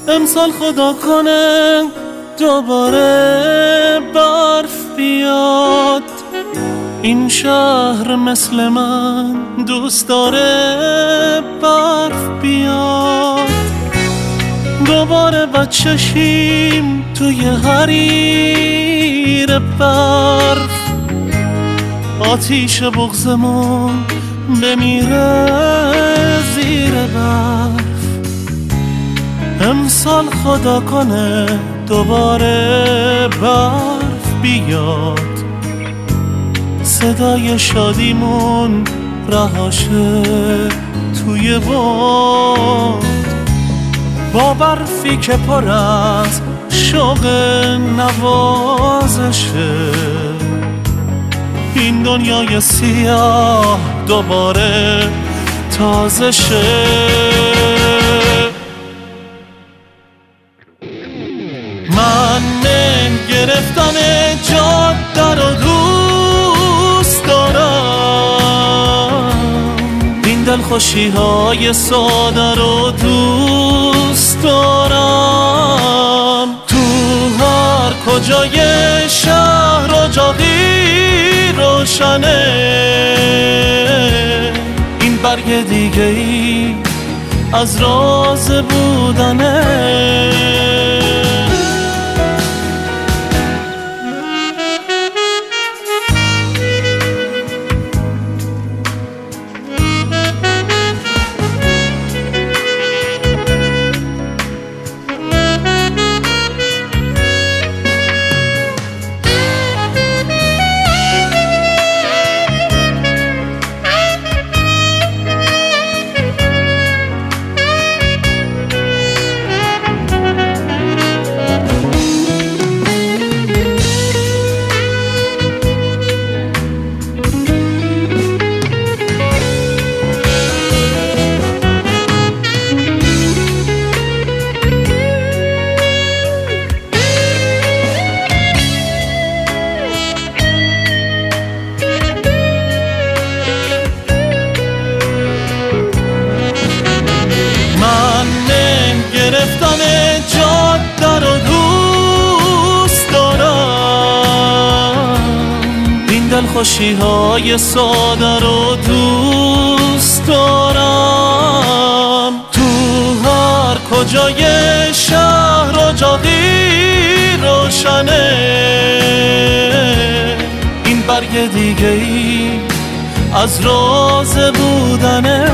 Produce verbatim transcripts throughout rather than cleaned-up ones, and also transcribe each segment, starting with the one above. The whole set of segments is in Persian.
امسال خدا کنه دوباره برف بیاد، این شهر مثل من دوست داره برف بیاد. دوباره بچه شیم توی حریر برف، آتیش بغضمون بمیره زیر برف. امسال خدا کنه دوباره برف بیاد، صدای شادیمون رهاشه توی باد، با برفی که پر از شوق نوازشه. این دنیای سیاه دوباره تازه شه. من گرفتم جاده رو دوست دارم، این دلخوشی های ساده رو دوست دارم. تو هر کجای شهر و جاقی روشنه، این برگ دیگه ای از راز بودنه. گرفتم جاده رو دوست دارم، این دلخوشی های ساده رو دوست دارم. تو هر کجای شهر و جاقی روشنه، این برگ دیگه ای از راز بودنه.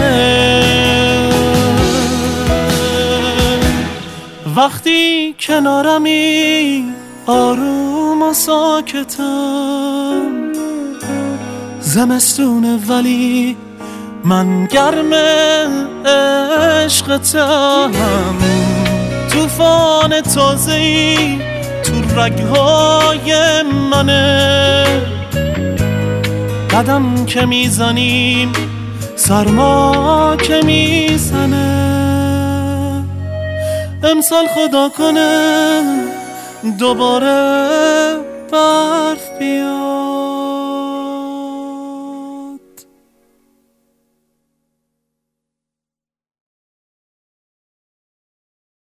وقتی کنارمی آروم و ساکتم، زمستونه ولی من گرم عشقتم. طوفان تازه‌ای تو رگ‌های منه، قدم که میزنیم سرما که میزنه. امسال خدا کنه دوباره برف بیاد.